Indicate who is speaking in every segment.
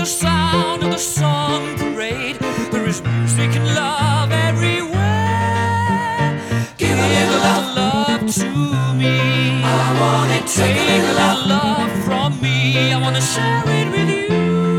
Speaker 1: sound of the song parade. There is music and love everywhere. Give a little love to me. I want it. Take a little love from me. I want to share it with you.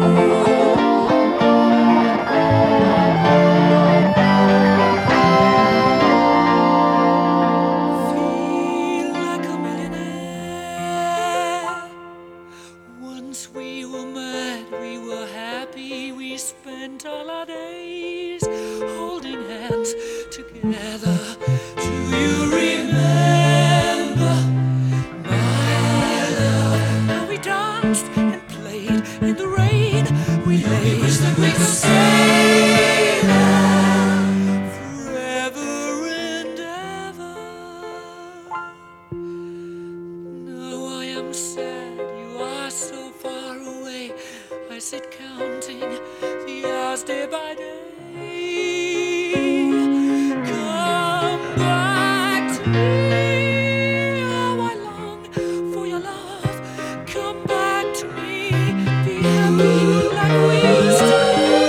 Speaker 1: Feel like a millionaire. Once we were mad, we were happy. We spent all our days holding hands together. Do you remember, my love? How we danced and played in the rain. We wish that we could stay there forever and ever. Now I am sad, you are so far away. I sit counting the hours day by day. Come back to me. How I long for your love. Come back to me. Be happy like we used to be.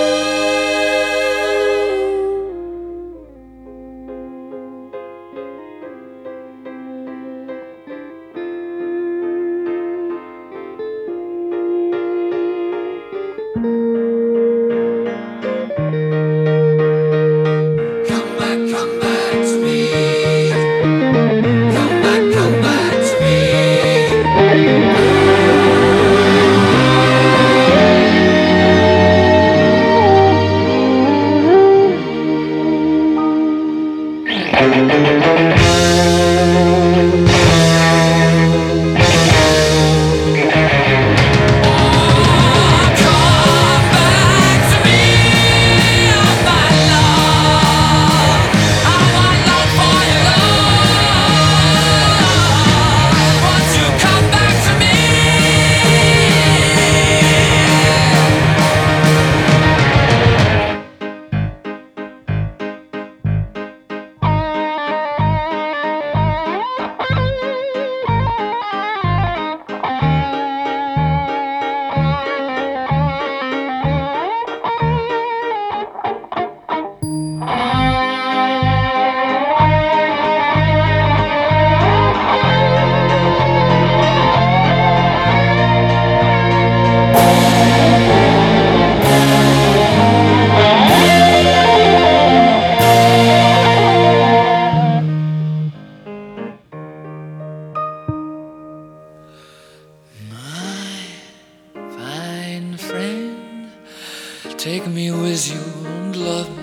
Speaker 1: Come back to me. Come back to me. Fine friend, take me with you and love me.